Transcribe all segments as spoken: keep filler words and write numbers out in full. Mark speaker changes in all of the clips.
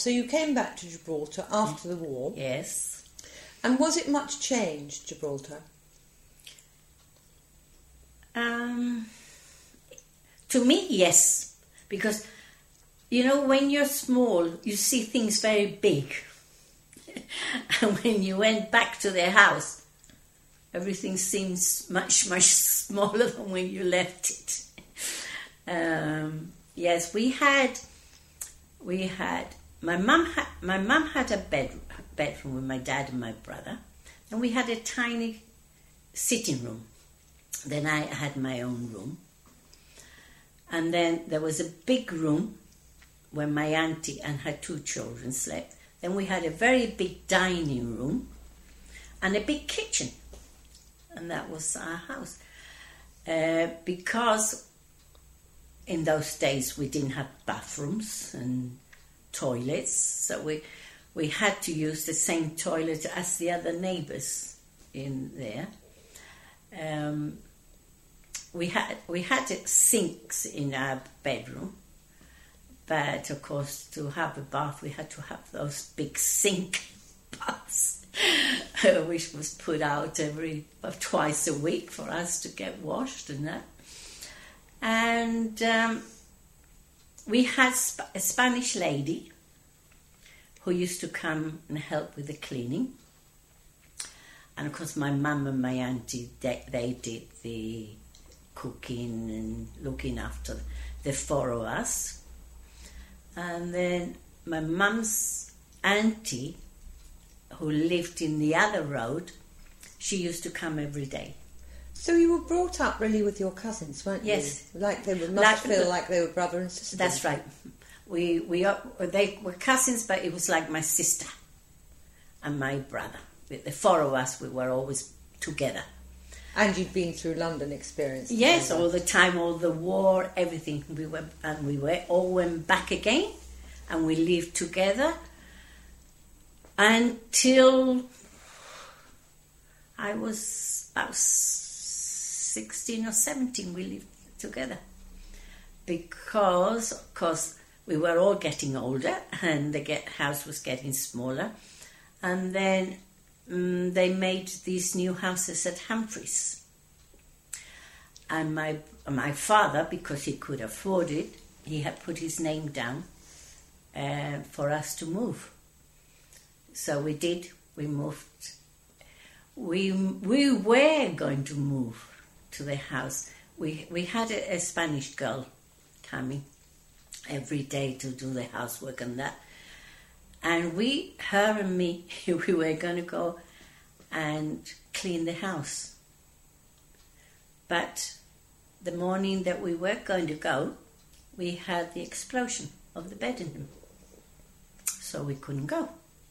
Speaker 1: so you came back to Gibraltar after the war.
Speaker 2: Yes.
Speaker 1: And was it much changed, Gibraltar?
Speaker 2: Um, to me, yes. Because, you know, when you're small, you see things very big. And when you went back to their house, everything seems much, much smaller than when you left it. Um, yes, we had, we had, my mum had, my mum had a bed, bedroom with my dad and my brother, and we had a tiny sitting room. Then I had my own room. And then there was a big room where my auntie and her two children slept. Then we had a very big dining room and a big kitchen. And that was our house. Uh, because in those days we didn't have bathrooms and toilets, so we we had to use the same toilet as the other neighbours in there. Um, we had we had sinks in our bedroom, but of course to have a bath we had to have those big sink baths, which was put out every well, twice a week for us to get washed and that. And um, we had sp- a Spanish lady who used to come and help with the cleaning. And of course my mum and my auntie, they, they did the cooking and looking after the four of us. And then my mum's auntie, who lived in the other road, she used to come every day.
Speaker 1: So you were brought up really with your cousins, weren't you?
Speaker 2: Yes.
Speaker 1: Like they were, must
Speaker 2: Like-
Speaker 1: feel like they were brother and sister.
Speaker 2: That's right. We we are, they were cousins, but it was like my sister and my brother. With the four of us, we were always together.
Speaker 1: And you'd been through London experience.
Speaker 2: Yes,
Speaker 1: together.
Speaker 2: all the time, all the war, everything. We were and we were all went back again, and we lived together until I was about sixteen or seventeen. We lived together because, of course, we were all getting older, and the get, house was getting smaller, and then um, they made these new houses at Humphreys. And my my father, because he could afford it, he had put his name down uh, for us to move. So we did. We moved. We we were going to move to the house. We we had a, a Spanish girl coming every day to do the housework and that. And we, her and me, we were going to go and clean the house. But the morning that we were going to go, we had the explosion of the Beddenham. So we couldn't go.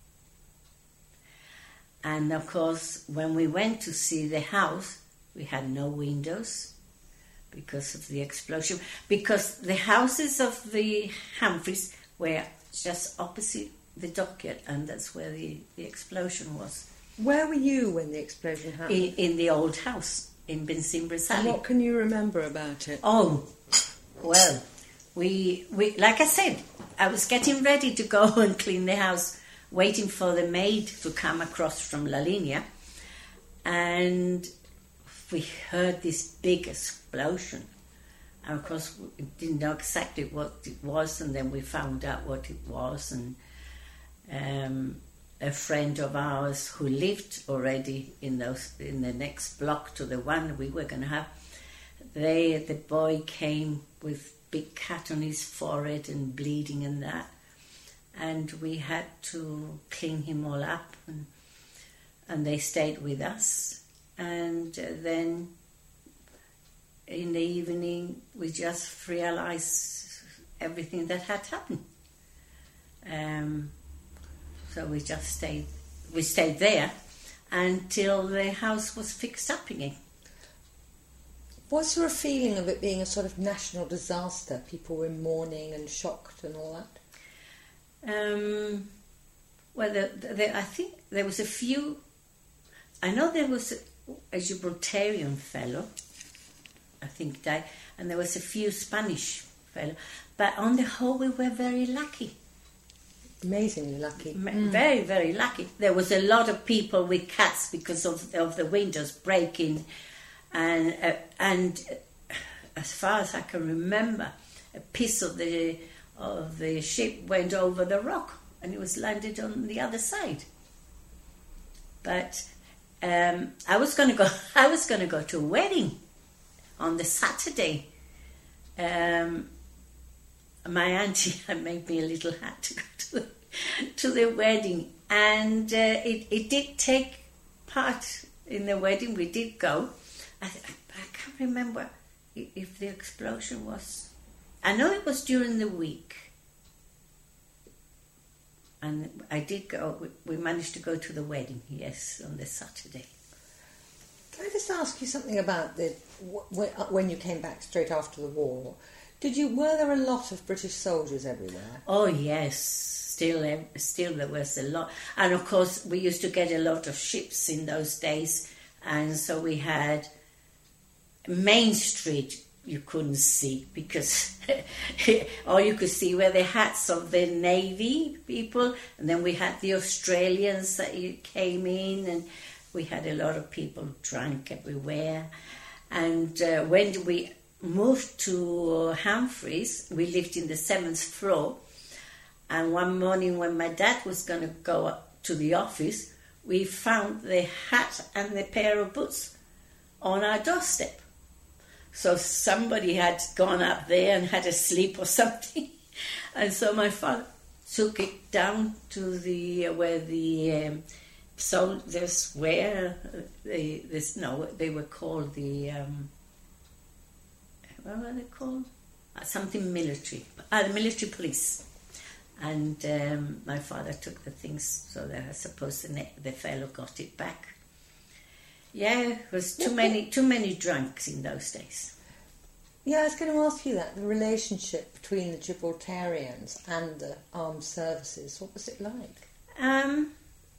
Speaker 2: And of course, when we went to see the house, we had no windows because of the explosion. Because the houses of the Humphreys were just opposite the dockyard, and that's where the, the explosion was.
Speaker 1: Where were you when the explosion happened?
Speaker 2: In, in the old house in Benzin Brazali.
Speaker 1: What can you remember about it?
Speaker 2: Oh, well, we, we like I said, I was getting ready to go and clean the house, waiting for the maid to come across from La Linea, and we heard this big explosion. And of course, we didn't know exactly what it was, and then we found out what it was, and um, a friend of ours who lived already in those in the next block to the one we were going to have, they the boy came with big cut on his forehead and bleeding and that, and we had to clean him all up, and and they stayed with us, and uh, then in the evening we just realized everything that had happened. Um, so we just stayed, we stayed there until the house was fixed up again.
Speaker 1: Was there a feeling of it being a sort of national disaster? People were mourning and shocked and all that?
Speaker 2: Um, well, the, the, I think there was a few. I know there was a, a Gibraltarian fellow, I think died, and there was a few Spanish fellow. But on the whole, we were very lucky
Speaker 1: Amazingly lucky.
Speaker 2: Mm. Very, very lucky. There was a lot of people with cats because of of the windows breaking, and uh, and as far as I can remember, a piece of the of the ship went over the rock and it was landed on the other side. But um, I was going to go. I was going to go to a wedding on the Saturday. Um, my auntie had made me a little hat to go to the, to the wedding, and uh, it it did take part in the wedding. We did go. I, I can't remember if the explosion was. I know it was during the week. And I did go, we managed to go to the wedding, yes, on the Saturday.
Speaker 1: Can I just ask you something about the when you came back straight after the war? Did you were there a lot of British soldiers everywhere?
Speaker 2: Oh yes, still, still there was a lot, and of course we used to get a lot of ships in those days, and so we had Main Street. You couldn't see because all you could see were the hats of the Navy people, and then we had the Australians that came in, and we had a lot of people drunk everywhere. And uh, when we moved to Humphreys, we lived in the seventh floor, and one morning when my dad was going to go up to the office, we found the hat and the pair of boots on our doorstep. So somebody had gone up there and had a sleep or something. And so my father took it down to the, uh, where the um, soldiers were, uh, they, this, no, they were called the, um, what were they called? Uh, something military, uh, the military police. And um, my father took the things, so that I suppose the, the fellow got it back. Yeah, it was too many too many drunks in those days.
Speaker 1: Yeah, I was going to ask you that, the relationship between the Gibraltarians and the armed services. What was it like?
Speaker 2: Um,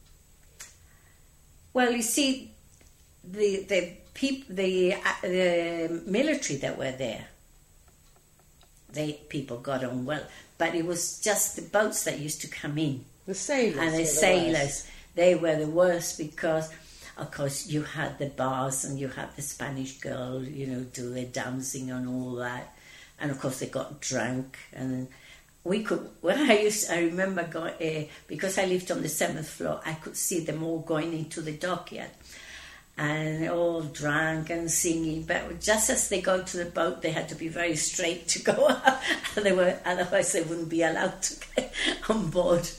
Speaker 2: well, you see, the the peop, the uh, the military that were there, they people got on well, but it was just the boats that used to come in.
Speaker 1: The sailors.
Speaker 2: And the sailors, they were the worst because, of course, you had the bars and you had the Spanish girl, you know, do their dancing and all that. And, of course, they got drunk. And we could, when I used, I remember, going, uh, because I lived on the seventh floor, I could see them all going into the dockyard. And all drunk and singing. But just as they go to the boat, they had to be very straight to go up. And they were, otherwise they wouldn't be allowed to get on board.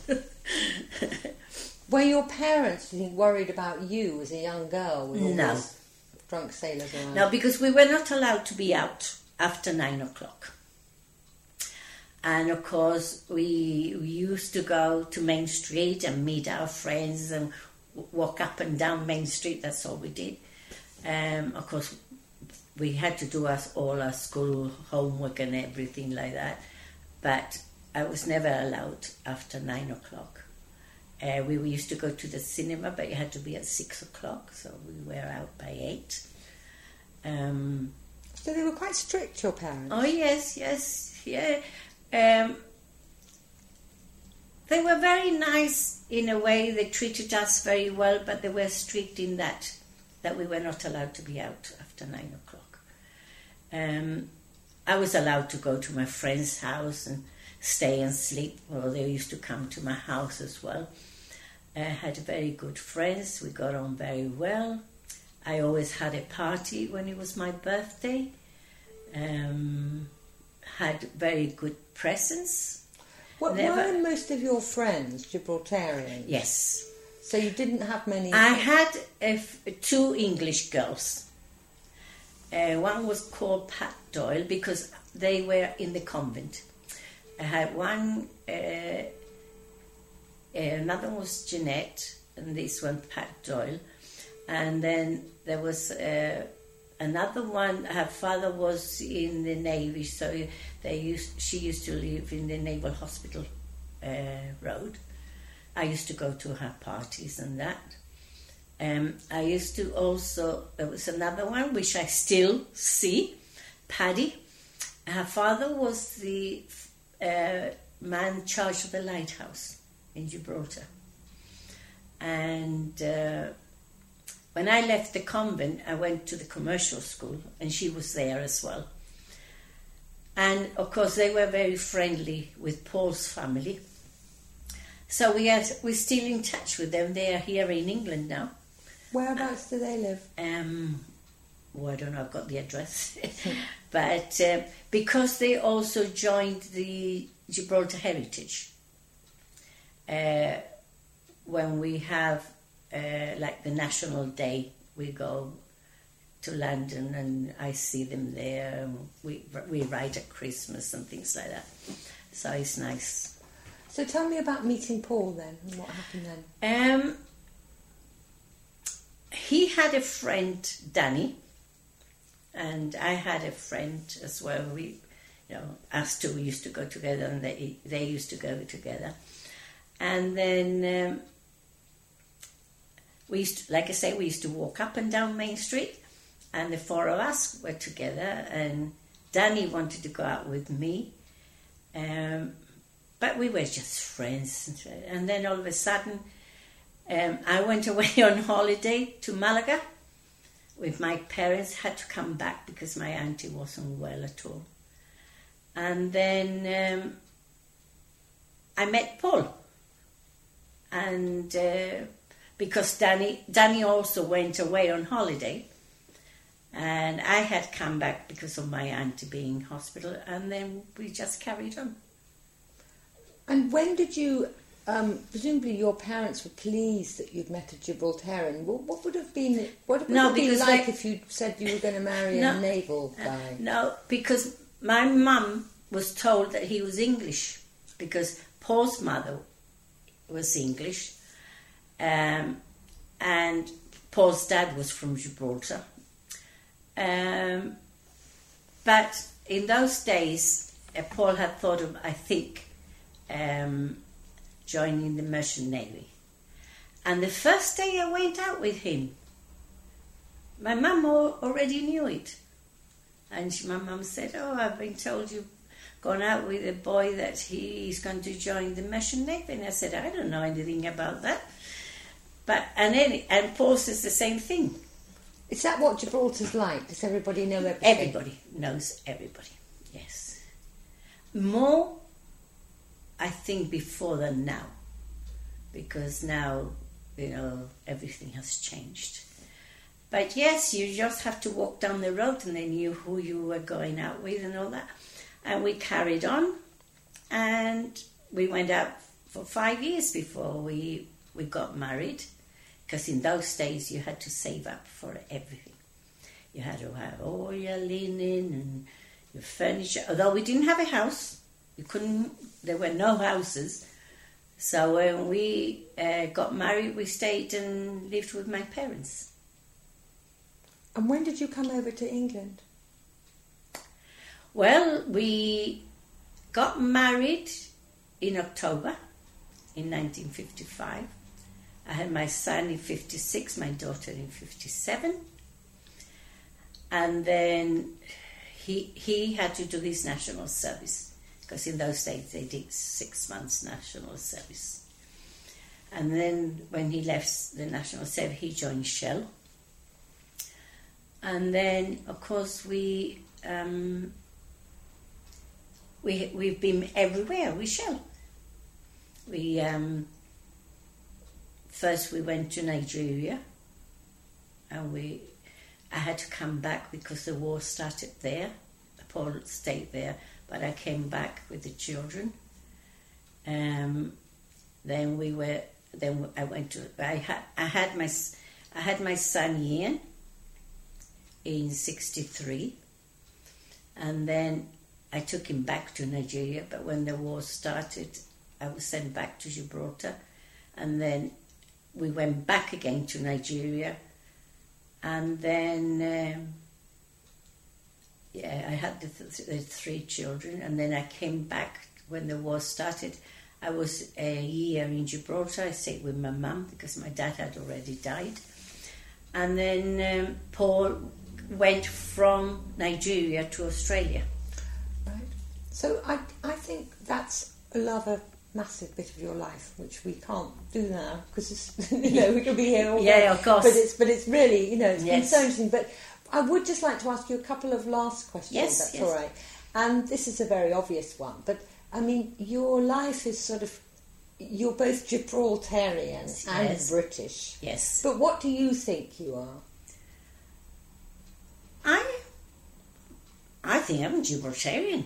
Speaker 1: Were your parents, do you think, worried about you as a young girl with all
Speaker 2: No.
Speaker 1: these drunk sailors around?
Speaker 2: No, because we were not allowed to be out after nine o'clock. And of course, we, we used to go to Main Street and meet our friends and w- walk up and down Main Street. That's all we did. Um, of course, we had to do us all our school homework and everything like that. But I was never allowed after nine o'clock. Uh, we, we used to go to the cinema, but it had to be at six o'clock, so we were out by eight. Um,
Speaker 1: so they were quite strict, your parents?
Speaker 2: Oh, yes, yes, yeah. Um, they were very nice in a way. They treated us very well, but they were strict in that, that we were not allowed to be out after nine o'clock. Um, I was allowed to go to my friend's house and stay and sleep, or they used to come to my house as well. I had very good friends. We got on very well. I always had a party when it was my birthday. Um, had very good presents.
Speaker 1: What,
Speaker 2: Never...
Speaker 1: Were most of your friends Gibraltarians?
Speaker 2: Yes.
Speaker 1: So you didn't have many...
Speaker 2: I had a f- two English girls. Uh, one was called Pat Doyle because they were in the convent. I had one... Uh, Uh, another was Jeanette, and this one Pat Doyle, and then there was uh, another one. Her father was in the Navy, so they used. She used to live in the Naval Hospital uh, Road. I used to go to her parties and that. Um, I used to also. There was another one which I still see, Paddy. Her father was the uh, man in charge of the lighthouse. in Gibraltar. And uh, when I left the convent, I went to the commercial school, and she was there as well. And of course, they were very friendly with Paul's family. So we are we're still in touch with them. They are here in England now.
Speaker 1: Whereabouts do they live?
Speaker 2: Um, well, I don't know. I've got the address, but uh, because they also joined the Gibraltar Heritage. Uh, when we have uh, like the National Day, we go to London and I see them there. We we ride at Christmas and things like that. So it's nice.
Speaker 1: So tell me about meeting Paul then, and what happened then.
Speaker 2: Um, he had a friend, Danny, and I had a friend as well. We, you know, us two used to go together, and they they used to go together. And then um, we used to, like I say, we used to walk up and down Main Street, and the four of us were together. And Danny wanted to go out with me. Um, But we were just friends. And then all of a sudden, um, I went away on holiday to Malaga with my parents. Had to come back because my auntie wasn't well at all. And then um, I met Paul. And uh, because Danny, Danny also went away on holiday. And I had come back because of my auntie being in hospital. And then we just carried on.
Speaker 1: And when did you, um, presumably your parents were pleased that you'd met a Gibraltarian. What, what would have been, what would
Speaker 2: no,
Speaker 1: it be like,
Speaker 2: like
Speaker 1: if you said you were going to marry
Speaker 2: no,
Speaker 1: a naval guy?
Speaker 2: Uh, no, because my mum was told that he was English, because Paul's mother was English, um, and Paul's dad was from Gibraltar. Um, but in those days, uh, Paul had thought of, I think, Um, joining the Merchant Navy. And the first day I went out with him, my mum already knew it. And she, my mum said, oh, I've been told you've gone out with a boy that he's going to join the Merchant Navy. And I said, I don't know anything about that. But And, any, and Paul says the same thing.
Speaker 1: Is that what Gibraltar's like? Does everybody know everything?
Speaker 2: Everybody knows everybody, yes. More, I think, before than now, because now, you know, everything has changed. But yes, you just have to walk down the road and they knew who you were going out with and all that. And we carried on, and we went out for five years before we, we got married, because in those days you had to save up for everything. You had to have all your linen and your furniture, although we didn't have a house. You couldn't, there were no houses. So when we uh, got married, we stayed and lived with my parents.
Speaker 1: And when did you come over to England?
Speaker 2: Well, we got married in October in nineteen fifty-five. I had my son in fifty-six, my daughter in fifty-seven. And then he he had to do his national service, because in those days they did six months national service. And then when he left the national service, he joined Shell. And then, of course, we um, we we've been everywhere with Shell. We um, first we went to Nigeria, and we I had to come back because the war started there. Paul stayed there. But I came back with the children. Um, then we were. Then I went to. I had. I had my. I had my son Ian. In sixty-three, and then I took him back to Nigeria. But when the war started, I was sent back to Gibraltar, and then we went back again to Nigeria, and then. Um, Yeah, I had the, th- the three children, and then I came back when the war started. I was a year in Gibraltar. I stayed with my mum because my dad had already died. And then um, Paul went from Nigeria to Australia.
Speaker 1: Right. So I, I think that's a rather massive bit of your life, which we can't do now because you know we could be here all day.
Speaker 2: Yeah, of course.
Speaker 1: But it's but it's really, you know, it's
Speaker 2: Yes.
Speaker 1: been so interesting. But I would just like to ask you a couple of last questions.
Speaker 2: Yes,
Speaker 1: That's
Speaker 2: yes.
Speaker 1: all right. And this is a very obvious one, but I mean, your life is sort of, you're both Gibraltarian
Speaker 2: Yes.
Speaker 1: and British.
Speaker 2: Yes.
Speaker 1: But what do you think you are?
Speaker 2: I I think I'm Gibraltarian.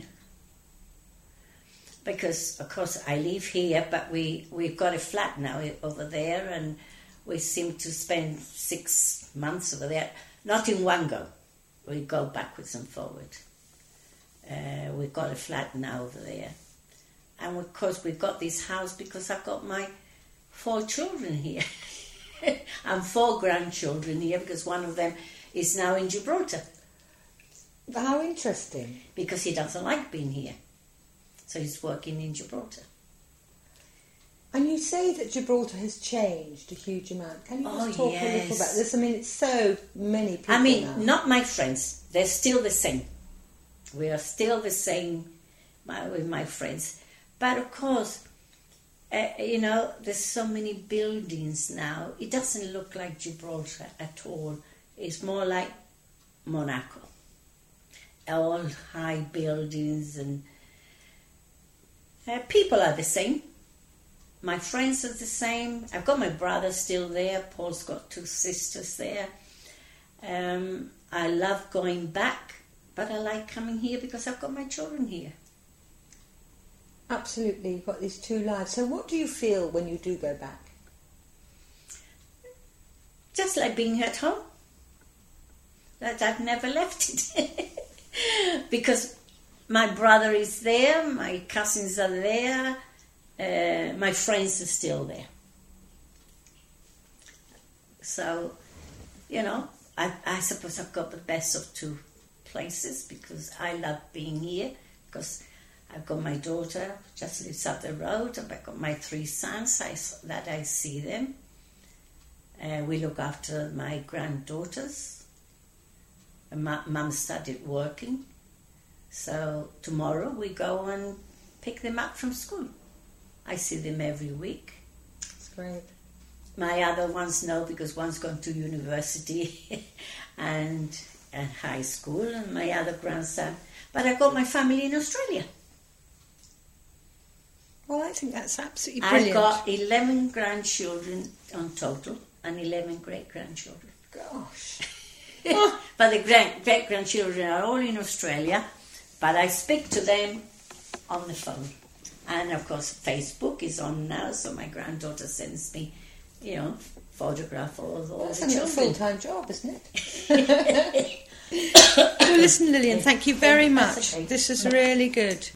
Speaker 2: Because, of course, I live here, but we, we've got a flat now over there, and we seem to spend six months over there. Not in one go. We go backwards and forward. Uh, we've got a flat now over there. And, of course, we've got this house because I've got my four children here. And four grandchildren here because one of them is now in Gibraltar.
Speaker 1: How interesting.
Speaker 2: Because he doesn't like being here. So he's working in Gibraltar.
Speaker 1: And you say that Gibraltar has changed a huge amount. Can you just
Speaker 2: Oh,
Speaker 1: talk a little
Speaker 2: yes.
Speaker 1: about this? I mean, it's so many people
Speaker 2: I mean,
Speaker 1: now.
Speaker 2: not my friends. They're still the same. We are still the same my, with my friends. But of course, uh, you know, there's so many buildings now. It doesn't look like Gibraltar at all. It's more like Monaco. All high buildings and uh, people are the same. My friends are the same. I've got my brother still there. Paul's got two sisters there. Um, I love going back, but I like coming here because I've got my children here.
Speaker 1: Absolutely, you've got these two lives. So what do you feel when you do go back?
Speaker 2: Just like being at home. That I've never left it. Because my brother is there, my cousins are there, uh, my friends are still there. So, you know, I, I suppose I've got the best of two places because I love being here because I've got my daughter, just lives up the road, and I've got my three sons I, that I see them. Uh, we look after my granddaughters. And my mum started working. So tomorrow we go and pick them up from school. I see them every week.
Speaker 1: That's great.
Speaker 2: My other ones know because one's gone to university and, and high school, and my other grandson. But I've got my family in Australia.
Speaker 1: Well, I think that's absolutely brilliant.
Speaker 2: I've got eleven grandchildren on total and eleven great-grandchildren.
Speaker 1: Gosh.
Speaker 2: But the grand, great-grandchildren are all in Australia, but I speak to them on the phone. And, of course, Facebook is on now, so my granddaughter sends me, you know, photograph of all
Speaker 1: That's
Speaker 2: the
Speaker 1: a
Speaker 2: children.
Speaker 1: full-time job, isn't it? Well, listen, Lillian, thank you very
Speaker 2: That's
Speaker 1: much.
Speaker 2: okay.
Speaker 1: This is really good.